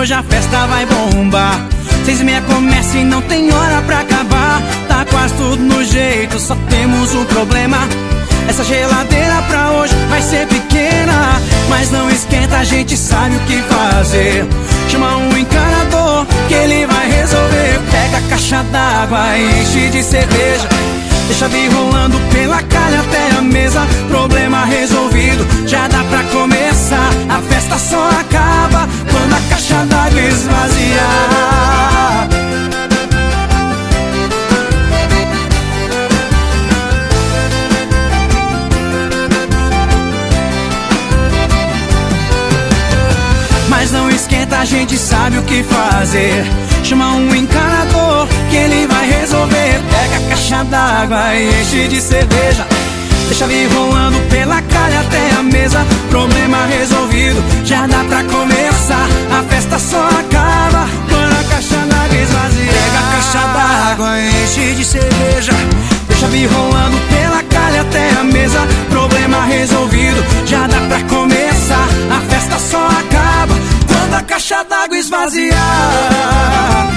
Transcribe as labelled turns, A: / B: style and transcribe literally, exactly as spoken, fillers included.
A: hoje a festa vai bombar. Seis e meia começa e não tem hora pra acabar. Tá quase tudo no jeito, só temos um problema. Essa geladeira pra hoje vai ser pequena, mas não esquenta, a gente sabe o que fazer. Chama um encanador que ele vai resolver. Pega a caixa d'água e enche de cerveja, deixa vir rolando pela calha até a mesa. Problema resolvido, já dá pra começar. A festa só acaba quando a caixa d'água esvaziar. Mas não esquenta, a gente sabe o que fazer. Chama um encanador que ele vai resolver. Pega a caixa d'água e enche de cerveja, deixa vir rolando pela calha até a mesa. Problema resolvido, já dá pra começar. A festa só acaba quando a caixa d'água esvaziar. Pega a caixa d'água e enche de cerveja, deixa vir rolando pela calha até a mesa. Problema resolvido, já dá pra começar. A festa só acaba quando a caixa d'água esvaziar.